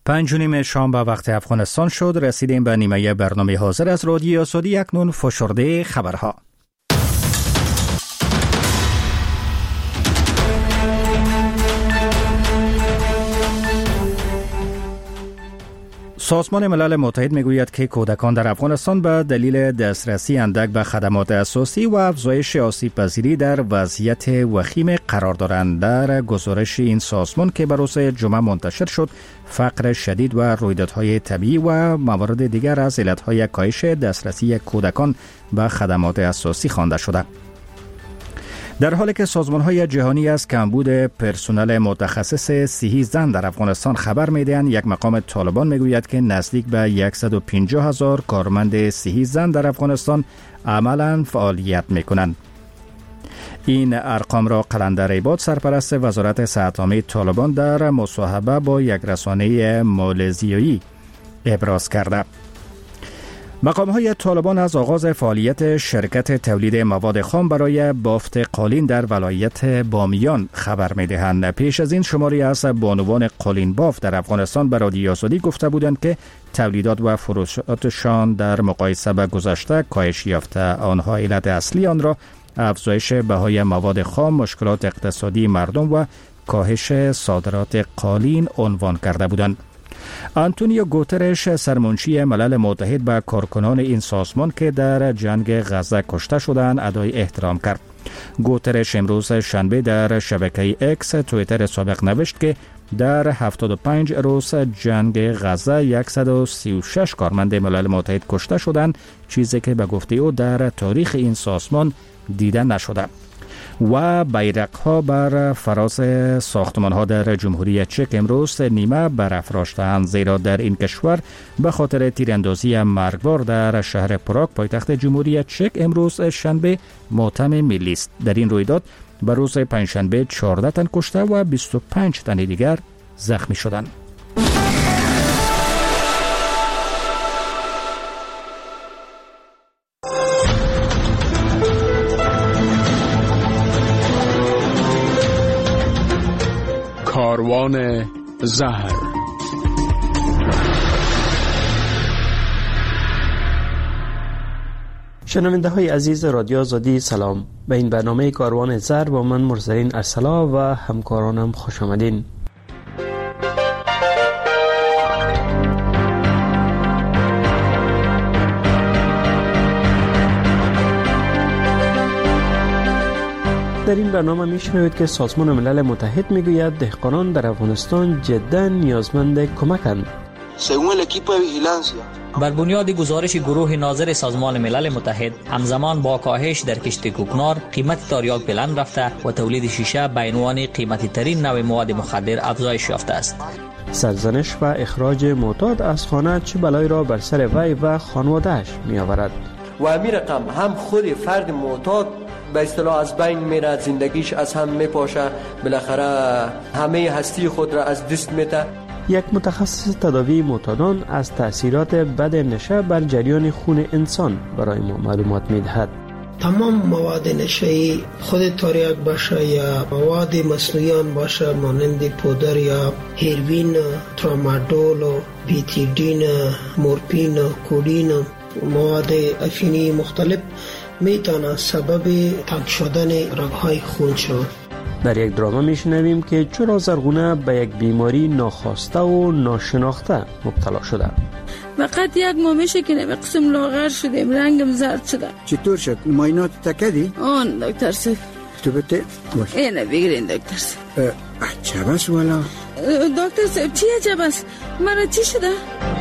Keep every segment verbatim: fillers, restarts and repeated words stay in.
پنج و نیم شام به وقت افغانستان شد. رسیدیم به نیمه برنامه حاضر از رادیو آزادی. اکنون فشرده خبرها. سازمان ملل متحد میگوید که کودکان در افغانستان به دلیل دسترسی اندک به خدمات اساسی و افزایش آسیب پذیری در وضعیت وخیم قرار دارند. در گزارش این سازمان که به روز جمعه منتشر شد، فقر شدید و رویدادهای طبیعی و موارد دیگر از علتهای کاهش دسترسی کودکان به خدمات اساسی خوانده شده. در حالی که سازمان‌های جهانی از کمبود پرسنل متخصص صحی زن در افغانستان خبر می‌دهند، یک مقام طالبان میگوید که نزدیک به صد و پنجاه هزار کارمند صحی زن در افغانستان عملاً فعالیت می‌کنند. این ارقام را قلندر عباد، سرپرست وزارت صحت عامه طالبان، در مصاحبه با یک رسانه مالزیایی ابراز کرده. مقام‌های طالبان از آغاز فعالیت شرکت تولید مواد خام برای بافت قالین در ولایت بامیان خبر می‌دهند. پیش از این شماری از بانوان قالین بافت در افغانستان به رادیو آزادی گفته بودند که تولیدات و فروشاتشان در مقایسه با گذشته کاهش یافته. آنها علت اصلی آن را افزایش بهای مواد خام، مشکلات اقتصادی مردم و کاهش صادرات قالین عنوان کرده بودند. آنتونیو گوترش، سرمنشی ملل متحد، به کارکنان این سازمان که در جنگ غزه کشته شدند ادای احترام کرد. گوترش امروز شنبه در شبکه اکس توییتر سابق نوشت که در هفتاد و پنج روز جنگ غزه صد و سی و شش کارمند ملل متحد کشته شدند، چیزی که به گفته او در تاریخ این سازمان دیده نشده. و بیرق‌ها بر فراز ساختمان‌ها در جمهوری چک امروز نیمه برافراشته‌اند، زیرا در این کشور به خاطر تیراندازی مرگبار در شهر پراگ پایتخت جمهوری چک امروز شنبه ماتم ملی است. در این رویداد به روز پنجشنبه چهارده تن کشته و بیست و پنج تن دیگر زخمی شدند. کاروان زهر. شنونده های عزیز رادیو آزادی، سلام. به این برنامه کاروان زهر با من مرسلین ارسلا و همکارانم خوش آمدین. در این برنامه میشنوید که سازمان ملل متحد میگوید دهقانان در افغانستان جدا نیازمند کمکند. بر بنیاد گزارش گروه ناظر سازمان ملل متحد، همزمان با کاهش در کشت کوکنار، قیمت تریاک بلند رفته و تولید شیشه به عنوان قیمتی ترین نوع مواد مخدر افزایش یافته است. سرزنش و اخراج معتاد از خانه چه بلایی را بر سر وی و خانواده‌اش می آورد. و امیر رقم هم خود فرد معتاد به اصطلاح از بین میره، زندگیش از هم میپاشه، بالاخره همه هستی خود را از دست میده. یک متخصص تداوی معتادان از تأثیرات بد نشه بر جریان خون انسان برای ما معلومات میدهد. تمام مواد نشه‌ای، خود تریاک باشه یا مواد مصنوعی باشه مانند پودر یا هیروین، ترامادول، بیتیدین، مورفین، کودین، مواد افیونی مختلف میتونه سبب تنگ شدن رگ‌های خون شود. در یک دراما میشنویم که چرا زرغونه به یک بیماری ناخواسته و ناشناخته مبتلا شده. فقط یک ماه میشه که نمی قسم لاغر شدیم، رنگم زرد شده. چطور شد؟ ماینات تکدی؟ آن دکتر صاحب. تو بته؟ باش. اینه بگیرین دکتر صاحب. عجب است والا. دکتر صاحب چی عجب است؟ مرا چی شده؟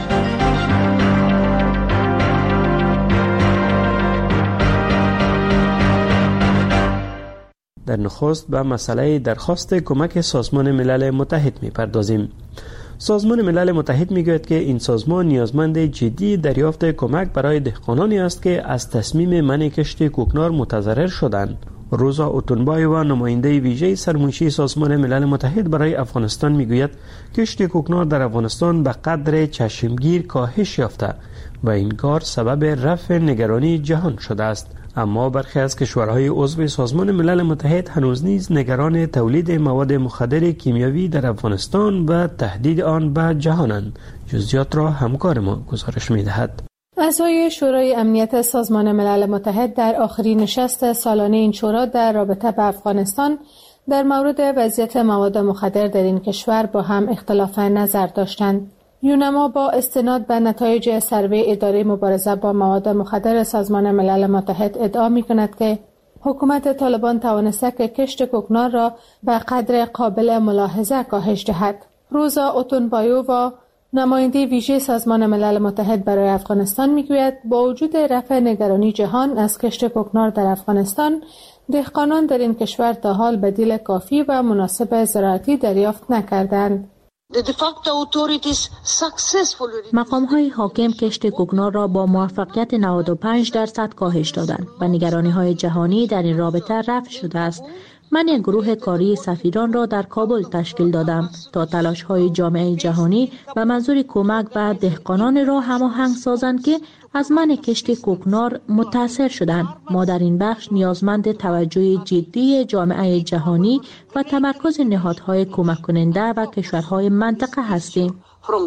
در نخست به مسئله درخواست کمک سازمان ملل متحد می‌پردازیم. سازمان ملل متحد میگوید که این سازمان نیازمند جدی دریافت کمک برای دهقانانی است که از تصمیم منع کشت کوکنار متضرر شدند. روزا اوتونبای و نماینده ویژه سرمنشی سازمان ملل متحد برای افغانستان میگوید کشت کوکنار در افغانستان به قدر چشمگیر کاهش یافته و این کار سبب رفع نگرانی جهان شده است. اما برخی از کشورهای عضو سازمان ملل متحد هنوز نیز نگران تولید مواد مخدر کیمیاوی در افغانستان و تهدید آن به جهانند. جزئیات را همکار ما گزارش می‌دهد. اعضای شورای امنیت سازمان ملل متحد در آخرین نشست سالانه این شورا در رابطه با افغانستان در مورد وضعیت مواد مخدر در این کشور با هم اختلاف نظر داشتند. یونما با استناد به نتایج سروی اداره مبارزه با مواد مخدر سازمان ملل متحد ادعا می‌کند که حکومت طالبان توانسته که کشت کوکنار را به قدر قابل ملاحظه کاهش دهد. روزا اوتونبایووا نماینده ویژه سازمان ملل متحد برای افغانستان میگوید با وجود رفع نگرانی جهان از کشت کوکنار در افغانستان، دهقانان در این کشور تا حال بدیل کافی و مناسب زراعتی دریافت نکردند. مقام‌های حاکم کشت کوکنار را با موفقیت نود و پنج درصد کاهش دادند و نگرانی‌های جهانی در این رابطه رفع شده است. من یک گروه کاری سفیران را در کابل تشکیل دادم تا تلاش‌های جامعه جهانی به منظور کمک به دهقانان را هماهنگ سازند که از منع کشت کوکنار متاثر شدند. ما در این بخش نیازمند توجه جدی جامعه جهانی و تمرکز نهادهای کمک کننده و کشورهای منطقه هستیم.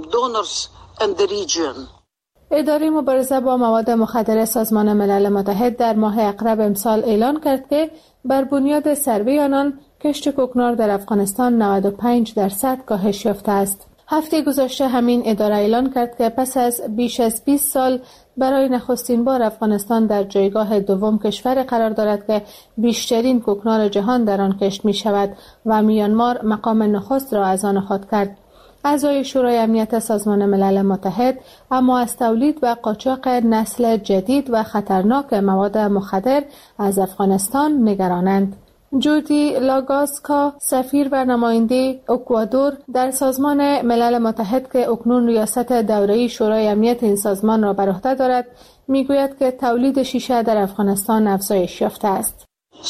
اداره مبارزه با مواد مخدر سازمان ملل متحد در ماه اقرب امسال اعلان کرد که بر بنیاد سروی آنان کشت کوکنار در افغانستان نود و پنج درصد کاهش یافته است. هفته گذشته همین اداره اعلان کرد که پس از بیش از بیست سال برای نخستین بار افغانستان در جایگاه دوم کشور قرار دارد که بیشترین کوکنار جهان در آن کشت می شود و میانمار مقام نخست را از آن خود کرد. اعضای شورای امنیت سازمان ملل متحد اما از تولید و قاچاق نسل جدید و خطرناک مواد مخدر از افغانستان نگرانند. جودی لاگاسکا، سفیر و نماینده اکوادور در سازمان ملل متحد که اکنون ریاست دوره‌ای شورای امنیت این سازمان را بر عهده دارد، میگوید که تولید شیشه در افغانستان افزایش یافته است.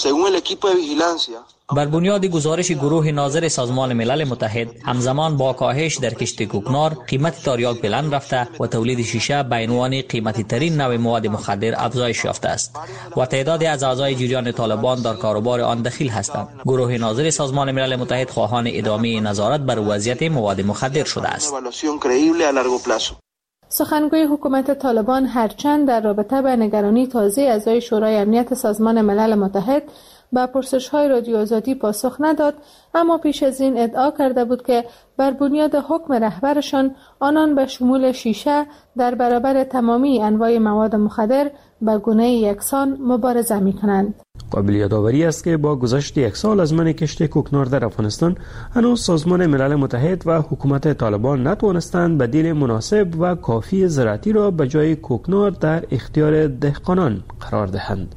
بر بنیاد گزارش گروه ناظر سازمان ملل متحد، همزمان با کاهش در کشت کوکنار، قیمت تریاک بلند رفته و تولید شیشه به عنوان قیمتی ترین نوع مواد مخدر افزایش یافته است و تعدادی از اعضای جریان طالبان در کاروبار آن دخیل هستند. گروه ناظر سازمان ملل متحد خواهان ادامه نظارت بر وضعیت مواد مخدر شده است. سخنگوی حکومت طالبان هرچند در رابطه با نگرانی تازه اعضای شورای امنیت سازمان ملل متحد با پرسش‌های رادیو آزادی پاسخ نداد، اما پیش از این ادعا کرده بود که بر بنیاد حکم رهبرشان آنان به شمول شیشه در برابر تمامی انواع مواد مخدر به گونه یکسان مبارزه می‌کنند. قابل یادآوری است که با گذشت یک سال از منع کشت کوکنار در افغانستان، هنوز سازمان ملل متحد و حکومت طالبان نتوانستند بدیل مناسب و کافی زراعتی را به جای کوکنار در اختیار دهقانان قرار دهند.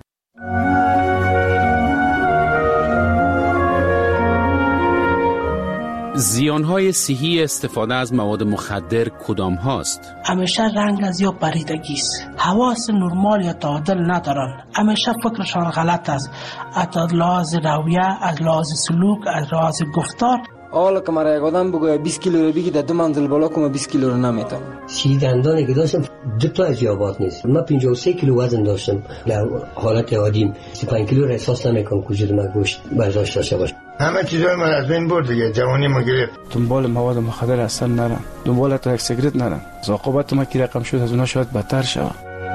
زیانهای صحی استفاده از مواد مخدر کدام هاست؟ همیشه رنگ از یا پریدگی است. حواس نرمال یا تعادل ندارن. همیشه فکرشان غلط است. از لحاظ رویه، از لحاظ سلوک، از لحاظ گفتار. حالا که مرا یک آدم بگوید بیست کیلو رو بگی در دو منزل بالا کنم بیست کیلو رو نمیتونم. سی دندانی که داشتم دو تا از یابات نیست. من پنجاه و سه کیلو وزن داشتم. در حالت عادیم سی و پنج کیلو را احساس نمیکنم کجور من گوشت برداشت داشته باشه. همه چیزای من از بین برد دیگه، جوانی ما گرفت. دنبال مواد مخدر اصلا نرم، دنبال تا یک سیگرت نرم. عاقبت ما کی رقم شد از اونها شاید بدتر شود.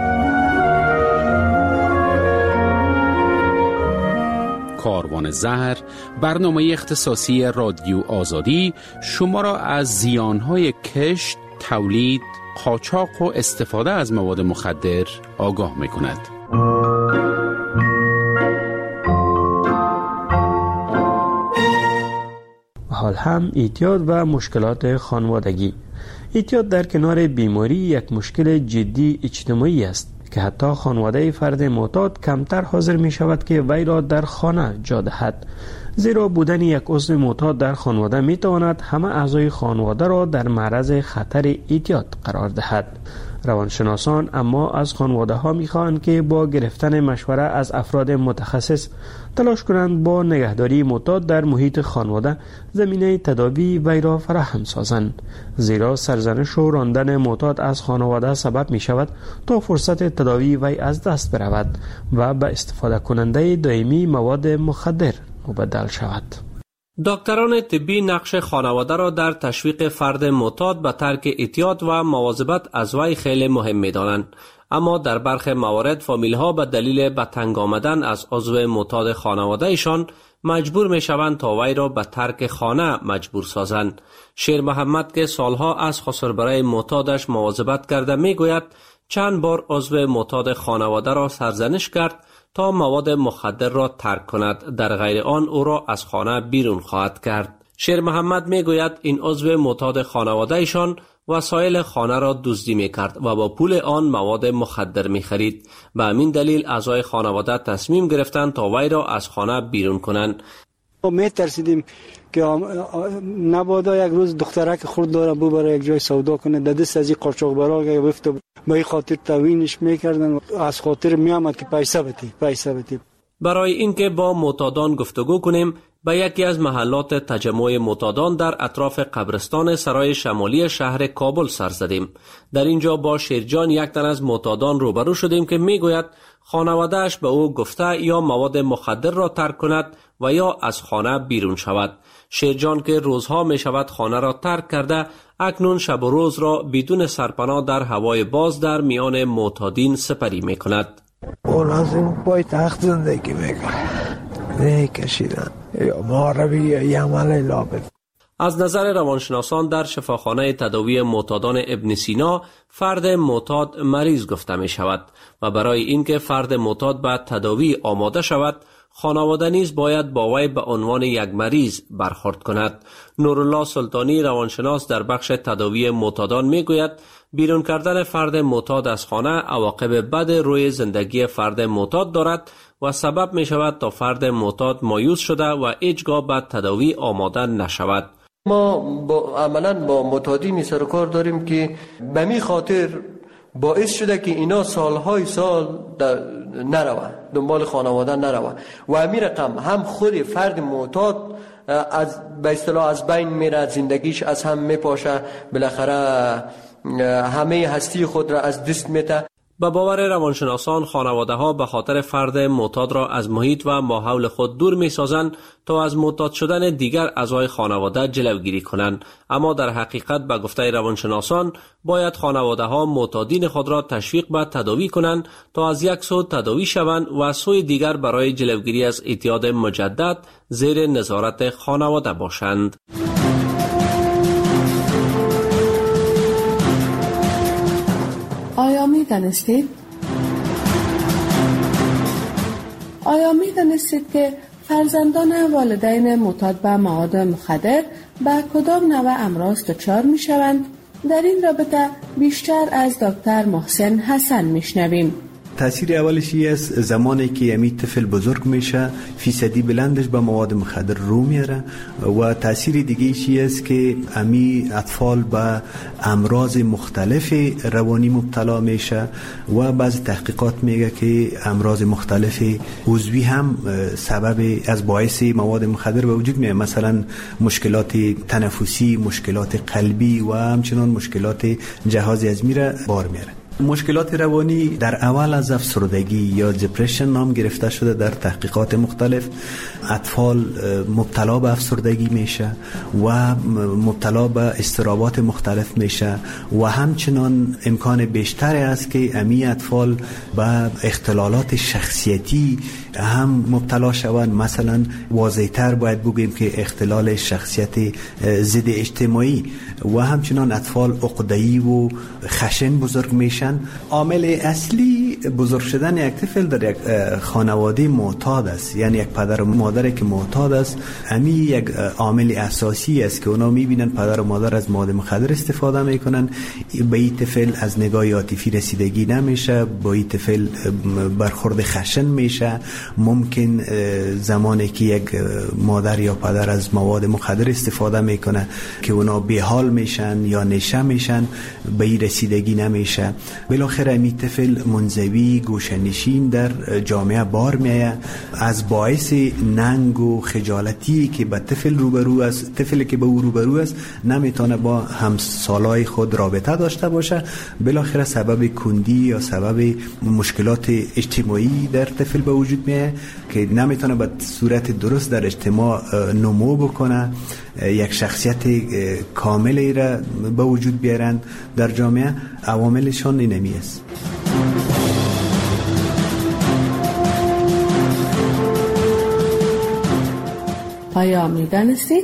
کاروان زهر، برنامه اختصاصی رادیو آزادی، شما را از زیانهای کشت، تولید، قاچاق و استفاده از مواد مخدر آگاه می‌کند. حال هم اعتیاد و مشکلات خانوادگی. اعتیاد در کنار بیماری یک مشکل جدی اجتماعی است که حتی خانواده فرد معتاد کمتر حاضر می شود که وی را در خانه جا دهد، زیرا بودن یک عضو معتاد در خانواده می تواند همه اعضای خانواده را در معرض خطر اعتیاد قرار دهد. روانشناسان اما از خانواده ها میخواهند که با گرفتن مشوره از افراد متخصص تلاش کنند با نگهداری معتاد در محیط خانواده زمینه تداوی وی را فراهم سازند، زیرا سرزنش و راندن معتاد از خانواده سبب می شود تا فرصت تداوی وی از دست برود و به استفاده کننده دائمی مواد مخدر مبدل شود. دکتران طبی نقش خانواده را در تشویق فرد معتاد به ترک اعتیاد و مواظبت از وی خیلی مهم می دانند. اما در برخی موارد فامیل ها به دلیل به تنگ آمدن از عضو معتاد خانواده ایشان مجبور می شوند تا وی را به ترک خانه مجبور سازند. شیر محمد که سالها از خسربرای معتادش مواظبت کرده می گوید چند بار عضو معتاد خانواده را سرزنش کرد تا مواد مخدر را ترک کند، در غیر آن او را از خانه بیرون خواهد کرد. شیر محمد می گوید این عضو معتاد خانواده ایشان وسایل خانه را دزدی می کرد و با پول آن مواد مخدر می خرید. به همین دلیل اعضای خانواده تصمیم گرفتند تا وی را از خانه بیرون کنند. ما می ترسیدیم که نبادا یک روز دخترک خورد داره بو برای یک جای سودا کنه، در دست از این قاچاقبرا که بفته به این خاطر توینش میکردن، از خاطر میامد که پیسه بتی پیسه بتی. برای اینکه با معتادان گفتگو کنیم به یکی از محلات تجمع معتادان در اطراف قبرستان سرای شمالی شهر کابل سر زدیم. در اینجا با شیرجان یک تن از معتادان روبرو شدیم که میگوید خانواده‌اش به او گفته یا مواد مخدر را ترک کند و یا از خانه بیرون شود. شیرجان که روزها می شود خانه را ترک کرده، اکنون شب و روز را بدون سرپناه در هوای باز در میان معتادین سپری می کند. اون از این پای تخت زندگی میکنه نه کشیدن یا معربی یا عمل لابد. از نظر روانشناسان در شفاخانه تداوی معتادان ابن سینا فرد معتاد مریض گفته می شود و برای اینکه فرد معتاد به تداوی آماده شود خانواده نیز باید با وی به عنوان یک مریض برخورد کند. نورالله سلطانی روانشناس در بخش تداوی معتادان می گوید بیرون کردن فرد معتاد از خانه عواقب بد روی زندگی فرد معتاد دارد و سبب می شود تا فرد معتاد مایوس شده و هیچگاه به تداوی آماده نشود. ما با عملاً با معتادین سر و کار داریم که به می خاطر باعث شده که اینا سالهای سال نروه دنبال خانواده نروه و همین رقم هم خود فرد معتاد از به اصطلاح از بین میره، زندگیش از هم میپاشه، بالاخره همه هستی خود را از دست میده. به باور روانشناسان خانواده ها به خاطر فرد معتاد را از محیط و ماحول خود دور می سازند تا از معتاد شدن دیگر اعضای خانواده جلوگیری کنند، اما در حقیقت به گفته روانشناسان باید خانواده ها معتادین خود را تشویق به تداوی کنند تا از یک سو تداوی شوند و سوی دیگر برای جلوگیری از اعتیاد مجدد زیر نظارت خانواده باشند. آیا می دانستید؟ آیا می دانستید که فرزندان والدین معتاد به مواد مخدر به کدام نوع امراض دچار می شوند؟ در این رابطه بیشتر از دکتر محسن حسن می شنویم. تاثیر اولش است زمانی که امی طفل بزرگ میشه فیصدی بلندش به مواد مخدر رو میاره و تاثیر دیگه ایشی است که امی اطفال به امراض مختلف روانی مبتلا میشه و بعض تحقیقات میگه که امراض مختلف عضوی هم سبب از باعث مواد مخدر به وجود میاد، مثلا مشکلات تنفسی، مشکلات قلبی و همچنان مشکلات جهاز هضمی را بار میاره. مشکلات روانی در اول از افسردگی یا دپرشن نام گرفته شده. در تحقیقات مختلف اطفال مبتلا به افسردگی میشه و مبتلا به اضطرابات مختلف میشه و همچنان امکان بیشتر است که امی اطفال به اختلالات شخصیتی هم مبتلا شوند. مثلا واضح‌تر باید بگیم که اختلال شخصیت ضد اجتماعی و همچنان اطفال عقده‌ای و خشن بزرگ میشن. عامل اصلی دومی بزرگ شدن یک طفل در یک خانواده معتاد است، یعنی یک پدر و مادری که معتاد است، امی یک عامل اساسی است که اونا میبینن پدر و مادر از مواد مخدر استفاده میکنن. به این طفل از نگاه عاطفی رسیدگی نمیشه، با این طفل برخورد خشن میشه. ممکن زمانی که یک مادر یا پدر از مواد مخدر استفاده میکنه که اونا بیحال میشن یا نشه میشن، به این رسیدگی نمیشه. بالاخره می طفل منزوی گوشه‌نشین در جامعه بار میآید، از باعث ننگ و خجالتی که به طفل روبرو است، طفلی که به او روبرو است نمیتونه با همسالای خود رابطه داشته باشه. بالاخره سبب کندی یا سبب مشکلات اجتماعی در طفل به وجود میاد که نمیتونه به صورت درست در اجتماع نمو بکنه، یک شخصیت کاملی را به وجود بیارند در جامعه. عواملشان اینمی است. آیا می‌دانستید؟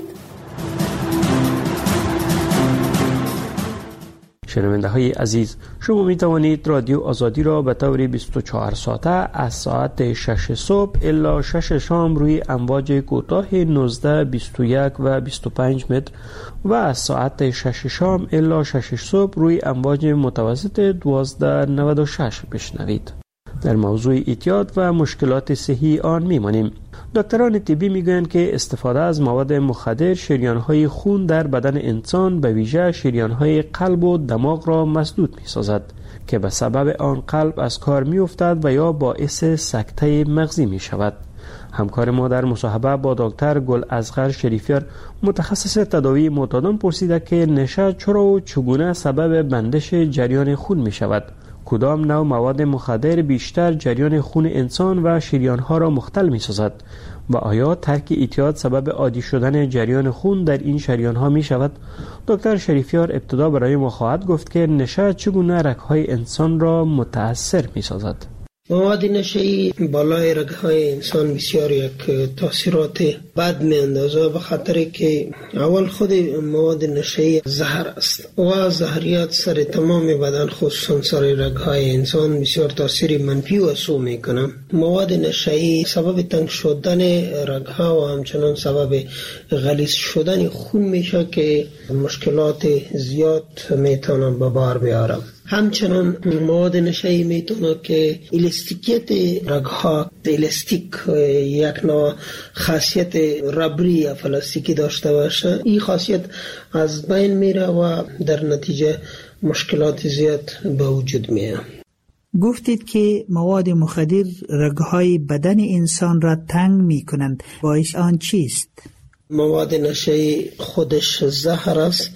شنونده های عزیز، شما می توانید رادیو آزادی را به طور بیست و چهار ساعته از ساعت شش صبح الی شش شام روی امواج کوتاه نوزده، بیست و یک و بیست و پنج متر و از ساعت شش شام الی شش صبح روی امواج متوسط دوازده نود و شش بشنوید. در موضوع اعتیاد و مشکلات صحی آن میمانیم. دکتران طبی میگویند که استفاده از مواد مخدر شریان‌های خون در بدن انسان به ویژه شریان‌های قلب و دماغ را مسدود می‌سازد که به سبب آن قلب از کار می‌افتد و یا باعث سکته مغزی می‌شود. همکار ما در مصاحبه با دکتر گل اصغر شریفیار متخصص تداوی معتادان پرسیده که نشه چرا و چگونه سبب بندش جریان خون می‌شود؟ کدام نوع مواد مخدر بیشتر جریان خون انسان و شریان‌ها را مختل می‌سازد و آیا ترک اعتیاد سبب عادی شدن جریان خون در این شریان‌ها می‌شود؟ دکتر شریفیار ابتدا برای ما خواهد گفت که نشه چگونه رگ‌های انسان را متأثر می‌سازد. مواد نشه‌ای بالای رگ‌های انسان بسیار یک تاثیرات بد می‌اندازه، به خاطر که اول خود مواد نشه‌ای زهر است و زهریات سر تمام بدن خصوصا سر رگ‌های انسان بسیار تاثیر منفی و سو می‌کنه. مواد نشه‌ای سبب تنگ شدن رگ‌ها و همچنان سبب غلیظ شدن خون میشه که مشکلات زیاد میتونه به بار بیاره. همچنان مواد نشه‌ای میتونه که الاستیکیت رگ‌ها، الاستیک یک نوع خاصیت ربری یا پلاستیکی داشته باشه، این خاصیت از بین میره و در نتیجه مشکلات زیاد به وجود میاد. گفتید که مواد مخدر رگ‌های بدن انسان را تنگ میکنند، باعث آن چیست؟ مواد نشه‌ای خودش زهر است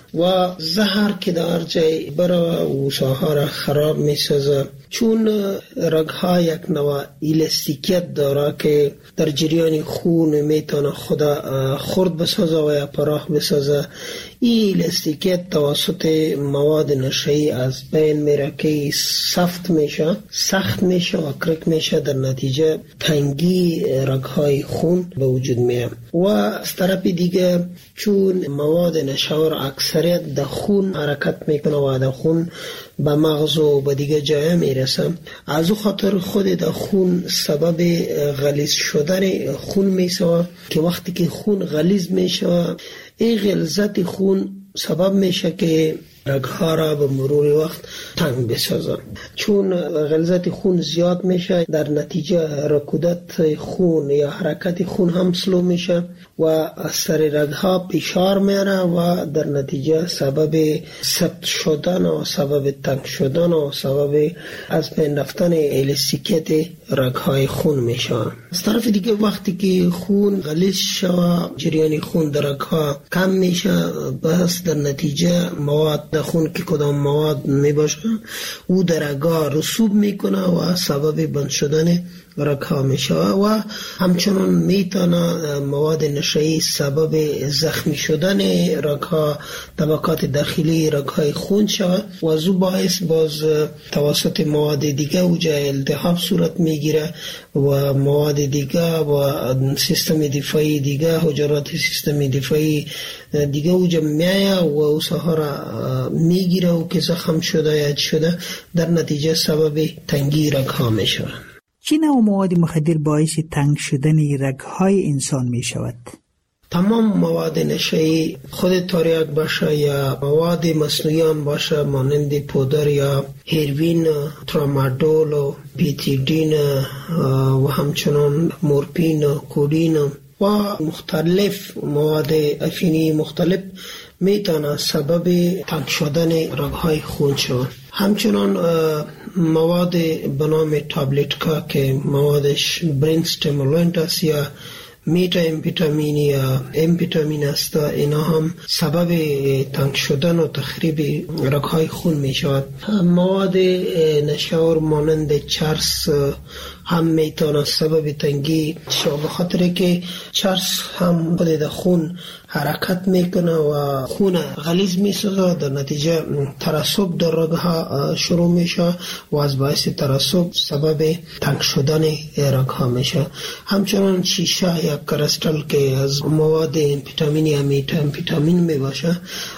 و زهر که در جای برای وشاها را خراب می سازه، چون رگها یک نوع الاستیکیت داره که در جریان خون میتونه خدا خرد بسازه و یا پراخ بسازه. این الاستیکیت توسط مواد نشه‌ای از بین میره که سفت میشه، سخت میشه و کرک میشه، در نتیجه تنگی رگهای خون به وجود میاد. و از طرف دیگه چون مواد نشه‌آور اکثریت در خون حرکت میکنه و در خون به مغز و به دیگه جای میرسه، از او خاطر خود در خون سبب غلیظ شدن خون میشه که وقتی که خون غلیظ میشه، این غلظت خون سبب میشه که رگ‌ها را به مرور وقت تنگ بسازه. چون غلظت خون زیاد میشه، در نتیجه رکودت خون یا حرکت خون هم سلو میشه و از سر رگ‌ها فشار میاره و در نتیجه سبب سفت شدن و سبب تنگ شدن و سبب از بین رفتن الاستیکیت رگ‌های خون میشه. از طرف دیگه وقتی که خون غلیظ شود، جریان خون در رگ‌ها کم میشه، بس در نتیجه مواد خون که کدام مواد می باشه او در رگ‌ها رسوب میکنه و سبب بند شدن رگ‌ها میشه و همچنان میتونه مواد نشه‌ای سبب زخمی شدن رگ‌ها، طبقات داخلی رگ‌های خون شود و از او باعث باز توسط مواد دیگه اوجا التهاب صورت میگیره و مواد دیگه و سیستم دفاعی دیگه، حجرات سیستم دفاعی دیگه اوجا میایه و او ساها را میگیره و که زخم شده یا شده در نتیجه سبب تنگی رگ‌ها میشه. چی نوع مواد مخدر باعث تنگ شدن رگ‌های انسان می شود؟ تمام مواد نشه‌ای خود تریاک باشه یا مواد مصنوعی باشه مانند پودر یا هیروین، ترامادول، بیتیدین و همچنان مورفین، کودین و مختلف مواد افینی مختلف میتونه سبب تنگ شدن رگ‌های خون شود. همچنان مواد به نام تابلت‌ها که موادش برین استیمولانت است یا میتا امفیتامین یا امفیتامین است، اینا هم سبب تنگ شدن و تخریب رگ‌های خون می شود. مواد نشاور مانند چرس هم میتونه سبب تنگی شود، بخاطر که چرس هم خود خون حرکت میکنه و خون غلیظ میسازه، در نتیجه ترسب در رگ‌ها شروع میشه و از باعث ترسب سبب تنگ شدن رگ‌ها میشه. همچنان شیشه یا کرستال که از مواد امفیتامین یا میتا امفیتامین میباشه،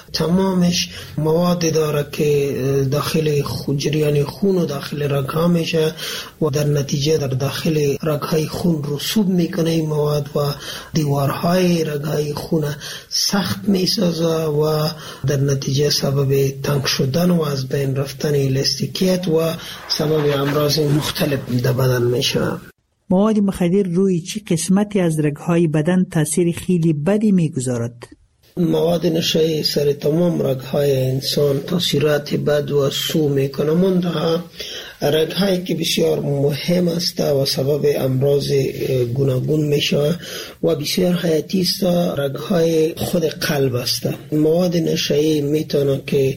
تمامش مواد داره که داخل جریان خون و داخل رگ‌ها میشه و در نتیجه در داخل رگ‌های خون رسوب میکنه این مواد و دیوارهای رگ‌های خون سخت میسازه و در نتیجه سبب تنگ شدن و از بین رفتن الاستیکیت و سبب امراض مختلف در بدن میشه. مواد مخدر روی چه قسمتی از رگ‌های بدن تاثیر خیلی بدی میگذارد؟ مواد نشه‌ای سر تمام رگ‌های انسان تاثیرات بد و سو میکنه، منتها رگ‌هایی که بسیار مهم است و سبب امراض گوناگون میشه و بسیار حیاتی است رگ‌های خود قلب است. مواد نشه‌ای میتونه که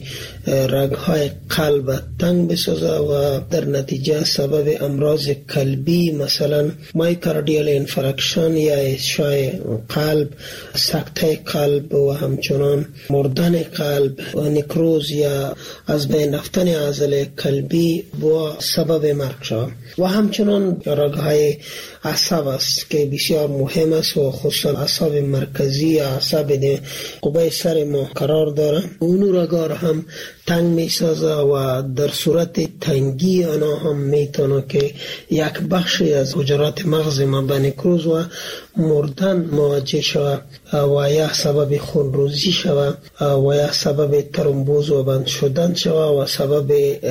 رگ‌های قلب تنگ بسازه و در نتیجه سبب امراض قلبی مثلا مایوکاردیال انفارکشن یا اشعاع قلب، سکته قلب و همچنان مردن قلب و نکروز یا از بین رفتن عضله قلبی و سبب مرگ شود. و همچنان رگ‌های عصب است که بسیار مهم است و خصوصا عصب مرکزی، عصب قبه سر ما قرار داره، اون رگ‌ها را هم تنگ می سازه و در صورت تنگی آنها هم میتونه که یک بخشی از حجرات مغز ما به نکروز و مردن مواجه شود و یا سبب خونریزی شود و یا سبب ترومبوز و بند شدن شود و سبب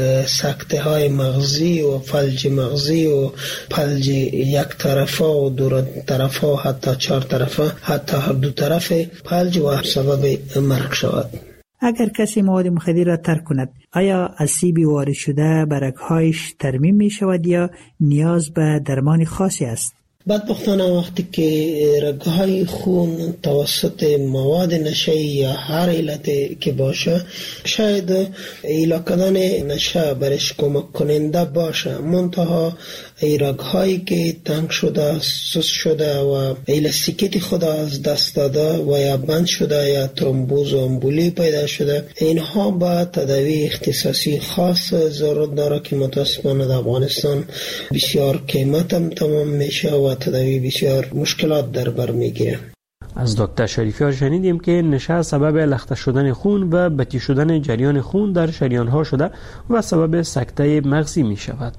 سکته های مغزی و فلج مغزی و فلج یک طرفه و دو طرفه و حتی چهار طرفه، حتی هر دو طرف فلج و سبب مرگ شود. اگر کسی مواد مخدر را ترک کند، آیا آسیب وارد شده به رگ‌هایش ترمیم می شود یا نیاز به درمان خاصی است؟ بدبختانه وقتی که رگ‌های خون توسط مواد نشه‌ای یا هر علت که باشه، شاید ایلا کردن نشه برش کمک کننده باشه، منتها رگ‌هایی که تنگ شده، سوس شده و الاستیکیت خود از دست داده و یا بند شده یا ترومبوز و امبولی پیدا شده، اینها با تداوی اختصاصی خاص ضرورت داره که متاسفانه در افغانستان بسیار قیمت هم تمام میشه و تداوی بسیار مشکلات در بر میگیره. از دکتر شریفیار شنیدیم که نشه سبب لخته شدن خون و بطی شدن جریان خون در شریانها شده و سبب سکته مغزی می شود.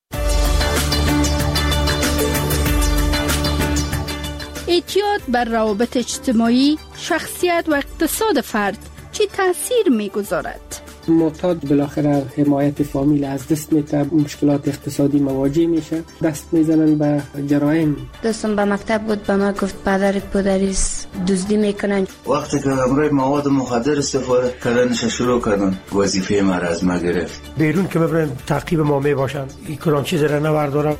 اعتیاد بر روابط اجتماعی، شخصیت و اقتصاد فرد چه تأثیر می‌گذارد؟ معتاد بالاخره حمایت فامیل از دست میده، مشکلات اقتصادی مواجه میشه، دست میزنن به جرایم. دوستم به مکتب بود، به ما گفت پدرت پدریست دزدی میکنن. وقتی که امروز مواد مخدر استفاده کردنش شروع کردن، وظیفه ما را از ما گرفت. بیرون که ببرن تعقیب ما میباشن، این کلان چیز را نوردارن.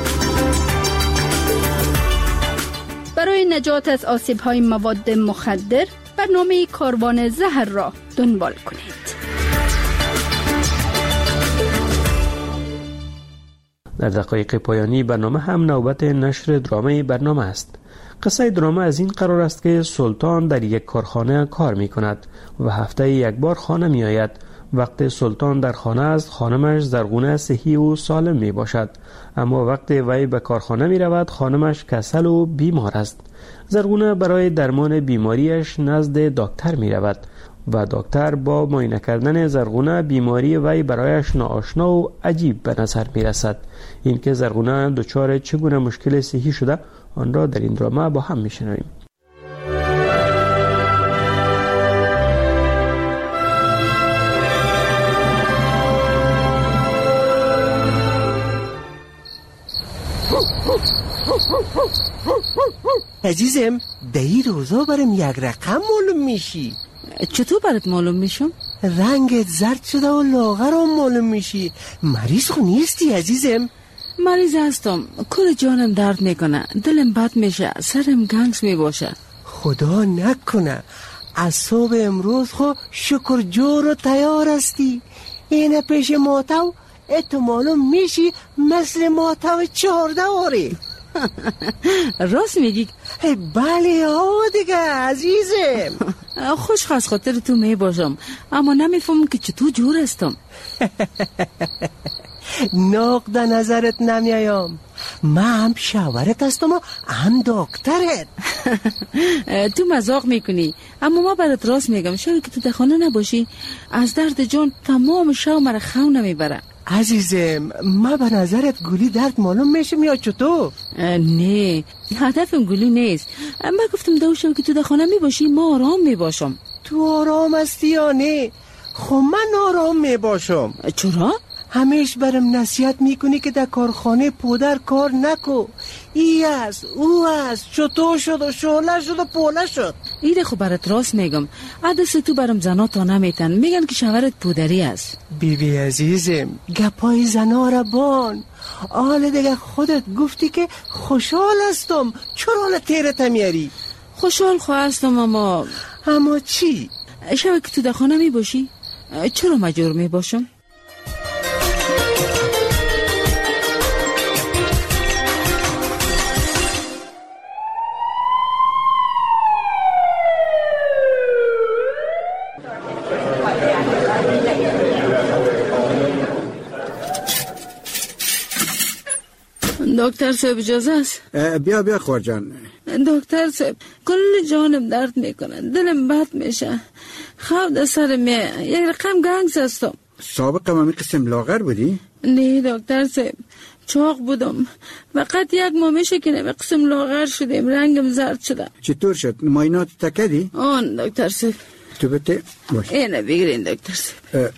برای نجات از آسیب‌های مواد مخدر برنامه کاروان زهر را دنبال کنید. در دقایق پایانی برنامه هم نوبت نشر درامه برنامه است. قصه درامه از این قرار است که سلطان در یک کارخانه کار می کند و هفته یک بار خانه می آید. وقت سلطان در خانه است خانمش زرغونه صحی و سالم می باشد، اما وقت وی به کارخانه می رود خانمش کسل و بیمار است. زرغونه برای درمان بیماریش نزد دکتر می رود و دکتر با معاینه کردن زرغونه بیماری وی برایش ناآشنا و عجیب به نظر می رسد. این که زرغونه دچار چگونه مشکل صحی شده آن را در این درامه با هم می شنویم. عزیزم در این روزا برم یک رقم معلوم میشی. چطور برات معلوم میشم؟ رنگت زرد شده و لاغر هم معلوم میشی. مریض خو نیستی عزیزم؟ مریض هستم، کل جانم درد میکنه، دلم بد میشه، سرم گنگس میباشه. خدا نکنه از صبح امروز خو شکر جور و تیار هستی. اینه پیش ماتو اتو معلوم میشی مثل ماتو چهارده آره. راست میگی؟ بله ها دیگه عزیزم. خوش از خاطر تو میباشم، اما نمیفهم که چطور جور هستم. نقد نظرت نمیایم. من هم شاورت هستم و هم دکترت. تو مزاق میکنی، اما ما برات راست میگم شاید که تو در خانه نباشی از درد جان تمام شو مرا خو نمیبره. عزیزم ما به نظرت گولی درد معلوم میشم یا چطور؟ نه هدفم گولی نیست. من گفتم دو شو که تو در خانه میباشی ما آرام میباشم. تو آرام هستی یا نه؟ خب من آرام میباشم. چرا؟ همیش برم نصیحت میکنی که در کارخانه پودر کار نکو. ای است او است چطور شد و شعله شد و پوله شد. ایده خب برات راست میگم. عدس تو برم زنا تا نمیتن، میگن که شوهرت پودری است. بی بی عزیزم گپای زنا را بان. آل دیگه خودت گفتی که خوشحال هستم، چرا حال تیرت میاری؟ خوشحال خواه هستم اما اما چی؟ شبه که تو در خانه میباشی چرا مجبور میباشم؟ دکتر صاحب اجازه است؟ بیا بیا خور جان. دکتر صاحب کل جانم درد میکنه، دلم بد میشه، خواب در سر میه، یک رقم گنگس هستم. سابقا مامی قسم لاغر بودی؟ نه دکتر صاحب چاق بودم، فقط یک ماه میشه که نمی قسم لاغر شدیم، رنگم زرد شده. چطور شد؟ معاینات تکدی؟ آن دکتر صاحب. تو بته باش. اینه بگیرین دکتر صاحب.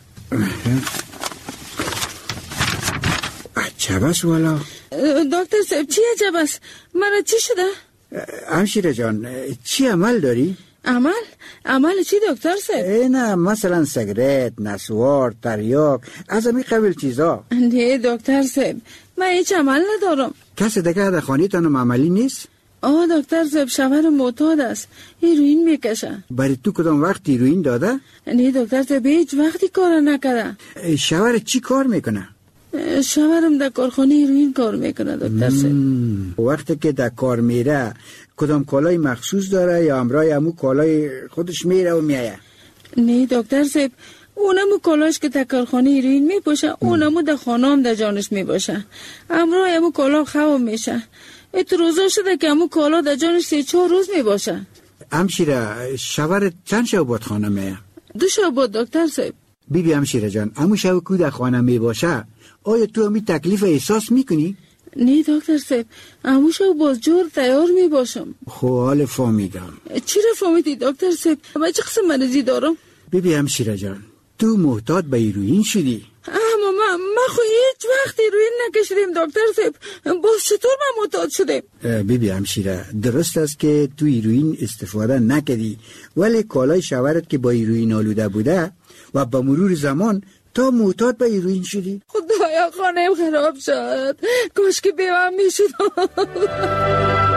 عجب است والا. دکتر صاحب چی عجب است؟ مرا چی شده؟ همشیره جان چی عمل داری؟ عمل؟ عمل چی دکتر صاحب؟ نه مثلا سیگرت، نسوار، تریاک، از همین قبیل چیزا. نه دکتر صاحب من هیچ عمل ندارم. کسی دیگه در خانه تانم عملی نیست؟ آه دکتر صاحب شوهر معتاد است، هیروئین میکشه. برای تو کدام وقت هیروئین داده؟ نه دکتر صاحب هیچ وقتی کار نکرده. شوهر چی کار میکنه؟ شوهرم در کارخانه هیروئین کار میکنه دکتر صاحب. وقتی که در کار میره کدام کالای مخصوص داره یا همراه همون کالای خودش میره و میایه؟ نه دکتر صاحب اونمو کالاش که در کارخانه هیروئین میپوشه اونمو در خانه هم در جانش میباشه، همراه همون کالا خواب میشه. ات روزا شده که همون کالا در جانش سه چهار روز میباشه. همشیره شوهر چند شب بود خانه میه؟ دو شب بود دکتر صاحب. بی بی همشیره جان همون شب که در خانه میباشه آیا تو همی تکلیف احساس میکنی؟ نه دکتر صاحب همون شب باز جور تیار میباشم. خب حال فهمیدم. چی را فهمیدی دکتر صاحب؟ من چه قسم مریضی دارم؟ بی بی همشیره جان تو محتاط به هیروئین شدی؟ اما من من خو هیچ وقت هیروئین نکشیدم دکتر صاحب، باز چطور من معتاد شدم؟ بی بی همشیره درست است که تو هیروئین استفاده نکردی، ولی کالای شوهرت که با هیروئین آلوده بوده و با مرور زمان تا معتاد به هیروئین شدی. خدایا خانه‌ام خراب شد، کاش که بیوم میشد.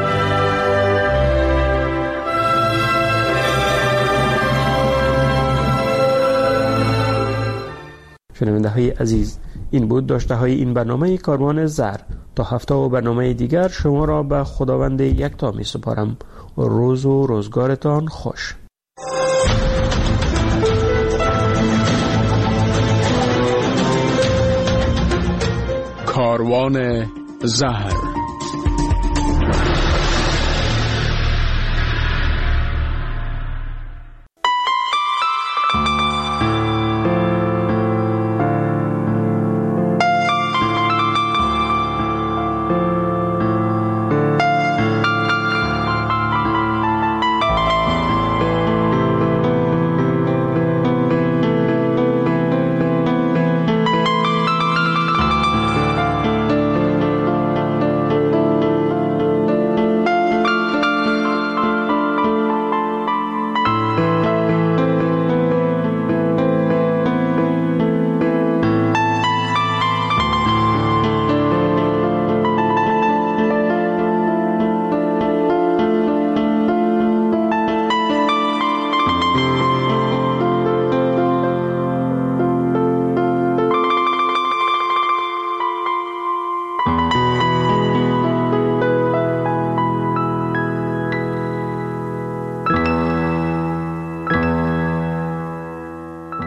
شنونده های عزیز، این بود داشته های این برنامه کاروان زهر. تا هفته و برنامه دیگر شما را به خداوند یکتا می سپارم. روز و روزگارتان خوش. کاروان زهر.